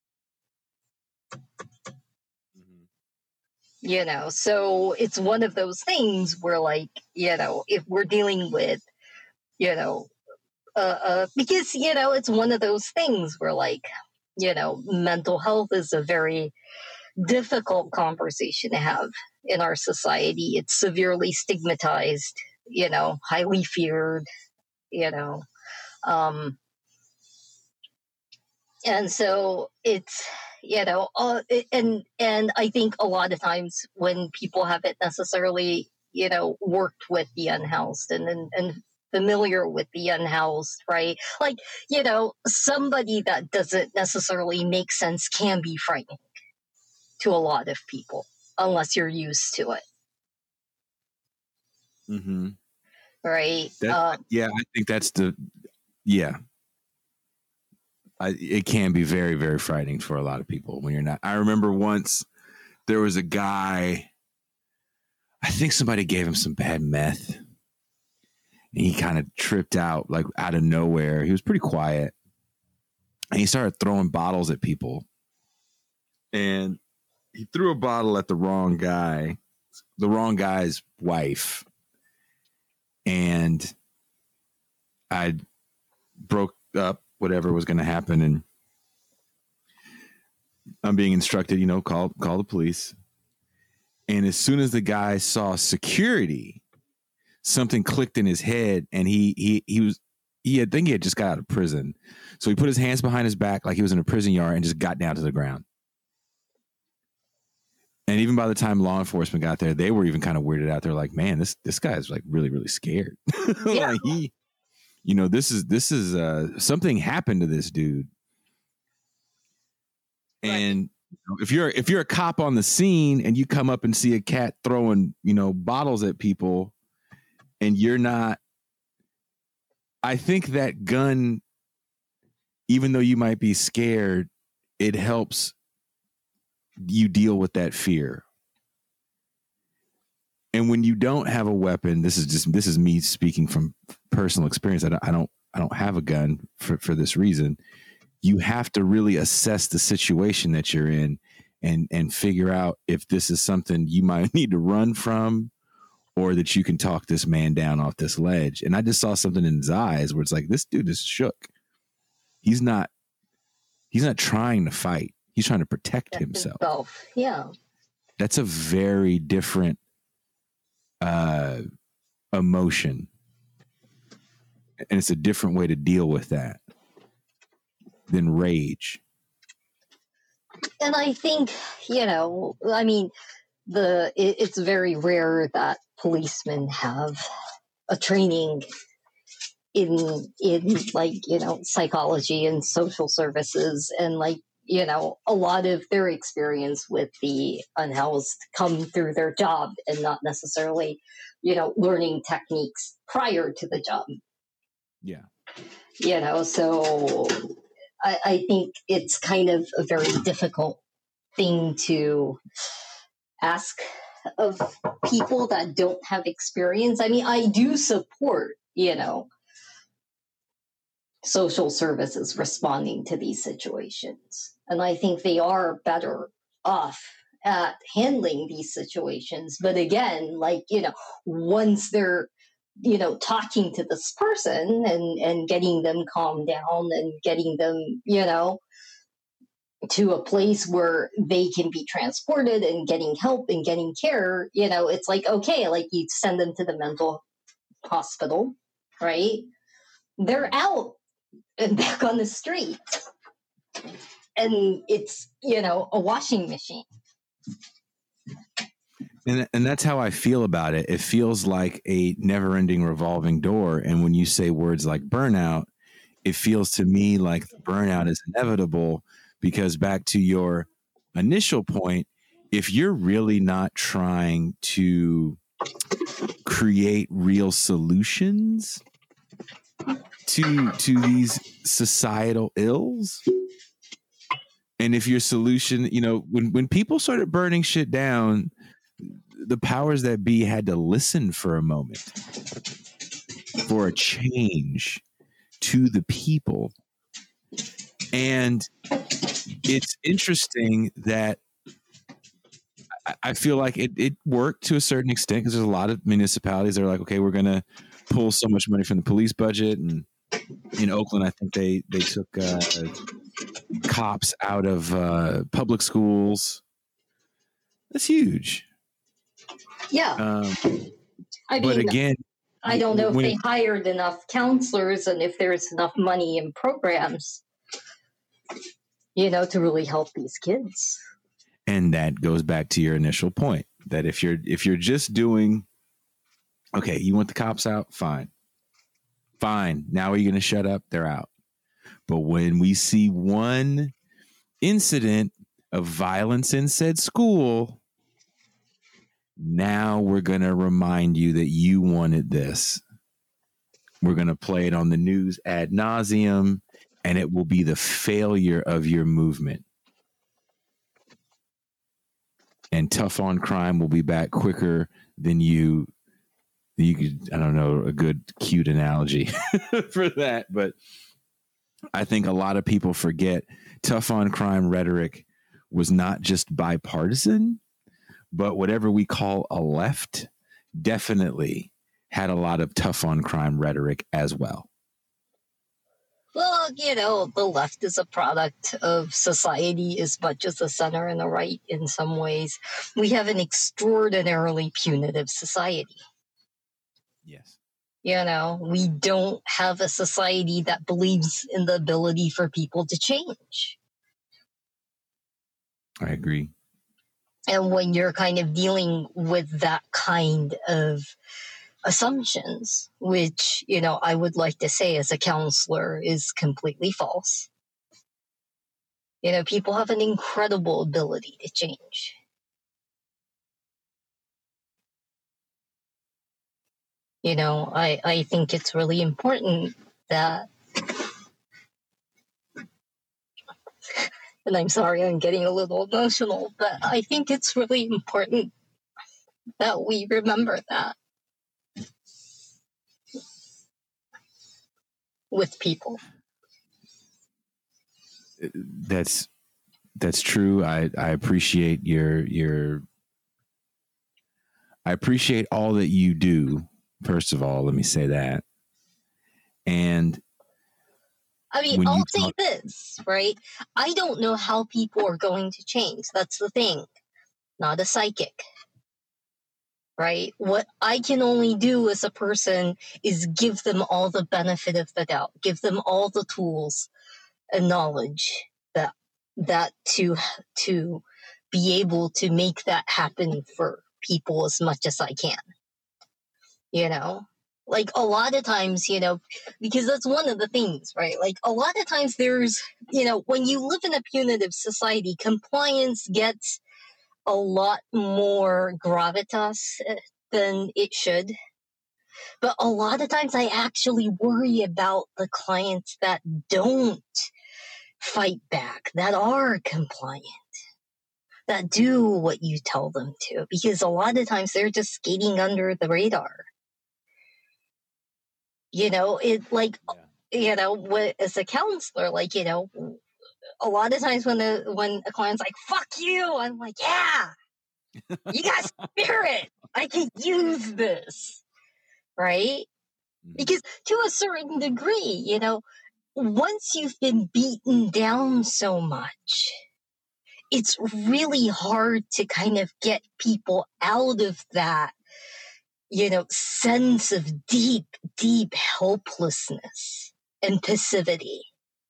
Mm-hmm. You know, so it's one of those things where, like, you know, if we're dealing with, you know, uh, uh, because, you know, it's one of those things where, like, you know, mental health is a very difficult conversation to have in our society. It's severely stigmatized, you know, highly feared, you know. Um, and so it's, you know, uh, and and I think a lot of times when people haven't necessarily, you know, worked with the unhoused and, and, and familiar with the unhoused, right? Like, you know, somebody that doesn't necessarily make sense can be frightening to a lot of people unless you're used to it. Mm-hmm. Right. That, uh, yeah, I think that's the, yeah. I, it can be very, very frightening for a lot of people when you're not. I remember once there was a guy, I think somebody gave him some bad meth and he kind of tripped out, like, out of nowhere. He was pretty quiet and he started throwing bottles at people, and he threw a bottle at the wrong guy, the wrong guy's wife. And I broke up whatever was going to happen. And I'm being instructed, you know, call, call the police. And as soon as the guy saw security, something clicked in his head, and he, he, he was, he had, I think he had just got out of prison. So he put his hands behind his back like he was in a prison yard and just got down to the ground. And even by the time law enforcement got there, they were even kind of weirded out. They're like, man, this, this guy's like really, really scared. Yeah. Like he, you know, this is, this is, uh, something happened to this dude. And right. You know, if you're, if you're a cop on the scene and you come up and see a cat throwing, you know, bottles at people and you're not, I think that gun, even though you might be scared, it helps you deal with that fear. And when you don't have a weapon, this is just this is me speaking from personal experience. I don't I don't I don't have a gun for, for this reason. You have to really assess the situation that you're in and and figure out if this is something you might need to run from or that you can talk this man down off this ledge. And I just saw something in his eyes where it's like, this dude is shook. He's not he's not trying to fight. He's trying to protect himself. himself. Yeah. That's a very different uh, emotion. And it's a different way to deal with that than rage. And I think, you know, I mean, the it, it's very rare that policemen have a training in in like, you know, psychology and social services, and like, you know, a lot of their experience with the unhoused come through their job and not necessarily, you know, learning techniques prior to the job. Yeah. You know, so I, I think it's kind of a very difficult thing to ask of people that don't have experience. I mean, I do support, you know, social services responding to these situations. And I think they are better off at handling these situations. But again, like, you know, once they're, you know, talking to this person and, and getting them calmed down and getting them, you know, to a place where they can be transported and getting help and getting care, you know, it's like, okay, like you send them to the mental hospital, right? They're out and back on the street. And it's, you know, a washing machine. And and that's how I feel about it. It feels like a never-ending revolving door. And when you say words like burnout, it feels to me like the burnout is inevitable, because back to your initial point, if you're really not trying to create real solutions to to these societal ills, and if your solution, you know, when when people started burning shit down, the powers that be had to listen for a moment for a change to the people. And it's interesting that I feel like it, it worked to a certain extent, because there's a lot of municipalities that are like, okay, we're going to pull so much money from the police budget. And in Oakland, I think they, they took uh, cops out of uh, public schools. That's huge. Yeah. Um, I mean, but again, I don't know if they it, hired enough counselors and if there's enough money in programs, you know, to really help these kids. And that goes back to your initial point, that if you're if you're just doing, okay, you want the cops out, fine. Fine. Now are you going to shut up? They're out. But when we see one incident of violence in said school, now we're going to remind you that you wanted this. We're going to play it on the news ad nauseum, and it will be the failure of your movement. And Tough on Crime will be back quicker than you. You could, I don't know, a good, cute analogy for that. But I think a lot of people forget Tough on Crime rhetoric was not just bipartisan, but whatever we call a left definitely had a lot of tough on crime rhetoric as well. Well, you know, the left is a product of society as much as the center and the right in some ways. We have an extraordinarily punitive society. Yes. You know, we don't have a society that believes in the ability for people to change. I agree. And when you're kind of dealing with that kind of assumptions, which, you know, I would like to say as a counselor is completely false. You know, people have an incredible ability to change. You know, I, I think it's really important that, and I'm sorry I'm getting a little emotional, but I think it's really important that we remember that with people. That's that's true. I, I appreciate your your I appreciate all that you do. First of all, let me say that. And I mean, when I'll you say talk- this, right? I don't know how people are going to change. That's the thing. Not a psychic. Right? What I can only do as a person is give them all the benefit of the doubt, give them all the tools and knowledge that that to to be able to make that happen for people as much as I can. You know? Like a lot of times, you know, because that's one of the things, right? Like a lot of times there's, you know, when you live in a punitive society, compliance gets a lot more gravitas than it should. But a lot of times I actually worry about the clients that don't fight back, that are compliant, that do what you tell them to, because a lot of times they're just skating under the radar. You know, it like, yeah. you know, what, as a counselor, like, you know, a lot of times when the when a client's like, fuck you, I'm like, yeah, you got spirit. I can use this. Right? Because to a certain degree, you know, once you've been beaten down so much, it's really hard to kind of get people out of that, you know, sense of deep, deep helplessness and passivity.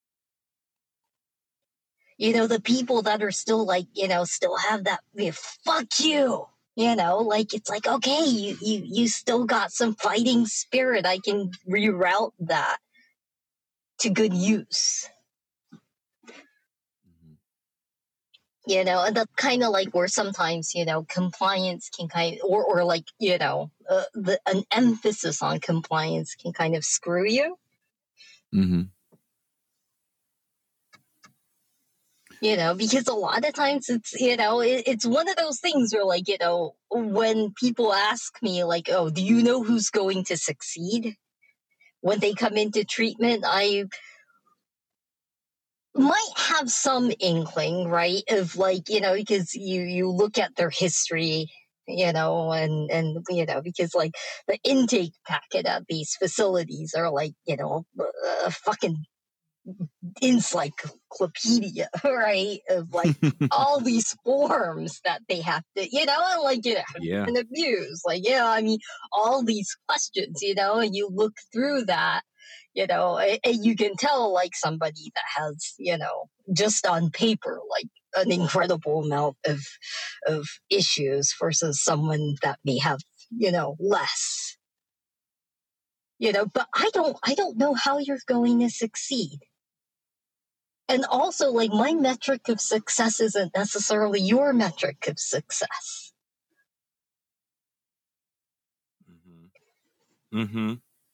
You know, the people that are still like, you know, still have that, you know, fuck you. You know, like, it's like, okay, you, you, you still got some fighting spirit. I can reroute that to good use. Mm-hmm. You know, and that's kind of like where sometimes, you know, compliance can kind of, or, or like, you know, uh, the, an emphasis on compliance can kind of screw you. Mm-hmm. You know, because a lot of times it's, you know, it, it's one of those things where, like, you know, when people ask me, like, oh, do you know who's going to succeed when they come into treatment? I might have some inkling, right, of, like, you know, because you, you look at their history, you know, and, and, you know, because, like, the intake packet at these facilities are, like, you know, a fucking encyclopedia, right, of like all these forms that they have to, you know, and like, you know, yeah, and abuse, like, yeah, I mean, all these questions, you know, and you look through that, you know, and, and you can tell, like, somebody that has, you know, just on paper, like, an incredible amount of of issues versus someone that may have, you know, less. You know, but I don't I don't know how you're going to succeed. And also, like, my metric of success isn't necessarily your metric of success. Mm-hmm. Mm-hmm.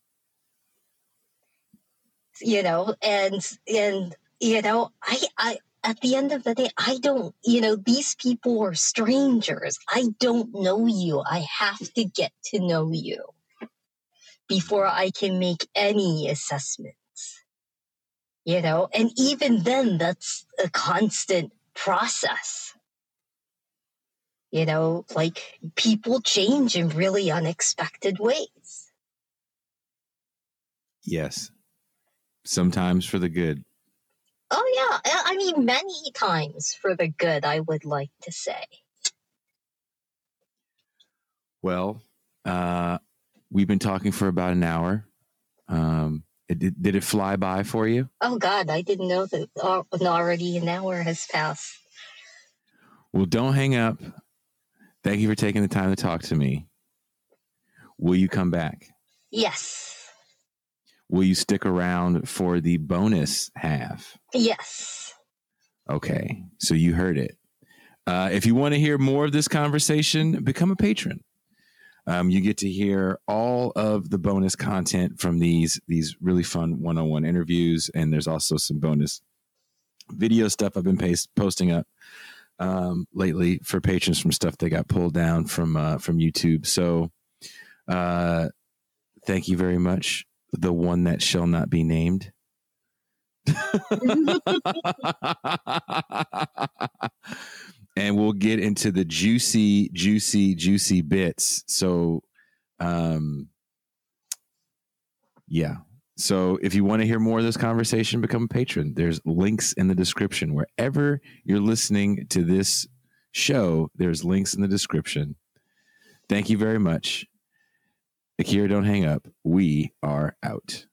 You know, and, and, you know, I, I, at the end of the day, I don't, you know, these people are strangers. I don't know you. I have to get to know you before I can make any assessment. You know, and even then, that's a constant process. You know, like, people change in really unexpected ways. Yes. Sometimes for the good. Oh, yeah. I mean, many times for the good, I would like to say. Well, uh, we've been talking for about an hour. Um, it, did, did it fly by for you? Oh, God, I didn't know that already an hour has passed. Well, don't hang up. Thank you for taking the time to talk to me. Will you come back? Yes. Will you stick around for the bonus half? Yes. Okay, so you heard it. Uh, if you want to hear more of this conversation, become a patron. Um, you get to hear all of the bonus content from these these really fun one-on-one interviews, and there's also some bonus video stuff I've been paste, posting up. um, lately for patrons from stuff that got pulled down from uh, from YouTube. So uh, thank you very much. The one that shall not be named. And we'll get into the juicy, juicy, juicy bits. So, um, yeah. So if you want to hear more of this conversation, become a patron. There's links in the description. Wherever you're listening to this show, there's links in the description. Thank you very much. Akira, don't hang up. We are out.